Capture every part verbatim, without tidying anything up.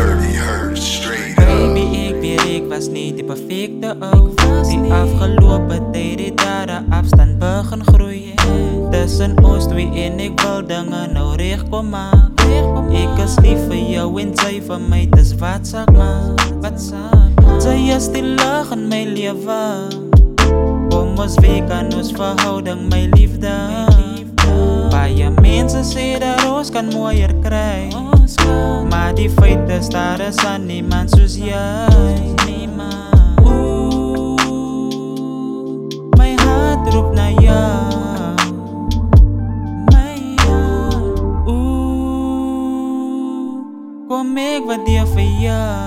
thirty hertz straight Baby, ik weet ik was niet die perfecte ook. Die afgelopen tijd die daar de afstand begin groeien. Tussen ons twee en ik wil dingen nou recht kom maken. Ik is lief voor jou en zij voor mij, dus wat zeg maar. Zij is die lach in mijn leven. Kom ons week aan ons verhouding, mijn liefde. Baie mensen zeggen dat ons kan mooier krijgen. Maar die feit is, daar is aan niemand zoals jij. Oeh, mijn hart roept naar jou. Oeh, kom ik waardeer voor jou.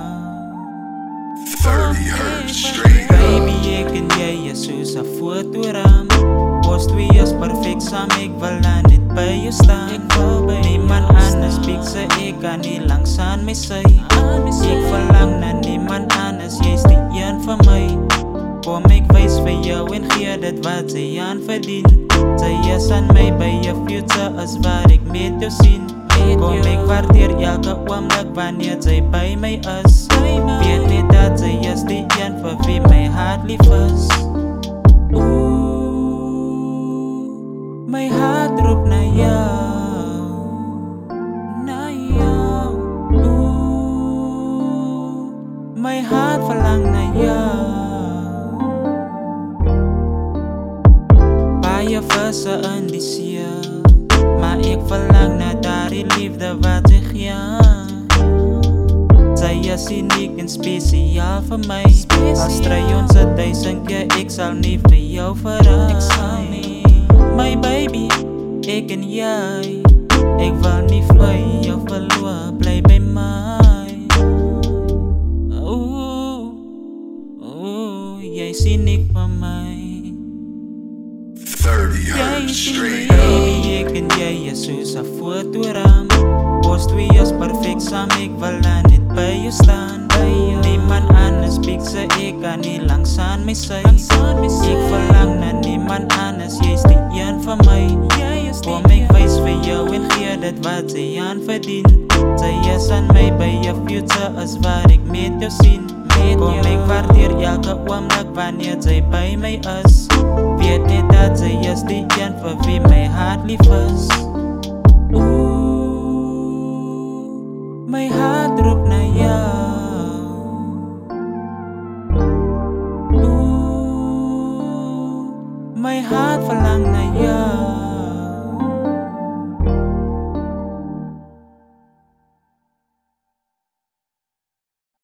thirty hertz straight Baby, ik en jij is zoals een fotoraam. Ons twee is perfect samen, ik wil aan dit bij je staan. Niemand anders pikt ze, ik kan niet langs aan mij zij. Ik verlang naar niemand anders, jij is die een van mij. Kom ik wijs voor jou en geef dat wat zij aan verdient. Zij is aan mij bij je future, als waar ik met jou zie. Kom ik waardeer elke oomlik wanneer zij bij mij is. Weet niet dat zij is die een voor wie mijn hart lief is. Mijn hart roept naar jou, naar jou. Oeh, mijn hart verlangt naar jou. Baie vissen in die zee, maar ik verlang naar daar die liefde wat ik ja. Zij is uniek en speciaal voor mij. Als strij ons het duizend keer, ik zal niet voor jou veranderen. My baby, ik en jij. Ik wil niet van jou verloren, blijf bij mij. Oeh, oeh, jij ziet niet van mij. thirty hertz straight Baby, ik en jij is zoals een fotoraam. Ons twee is perfect samen, ik wil aan dit bij je staan. Niemand anders pikt ze, ik kan niet langs aan mij zij. Ik verlang naar niemand anders, jij is die een van mij. Kom ik wijs voor jou en geef dat wat zij aan verdient. Zij is aan mij bij je future, als waar ik met jou zie. Kom ik waardeer elke oomlik wanneer zij bij mij is. Weet niet dat zij is die een voor wie mijn hart lief is. Oeh, mijn hart roept naar jou. Oeh, mijn hart verlangt naar jou.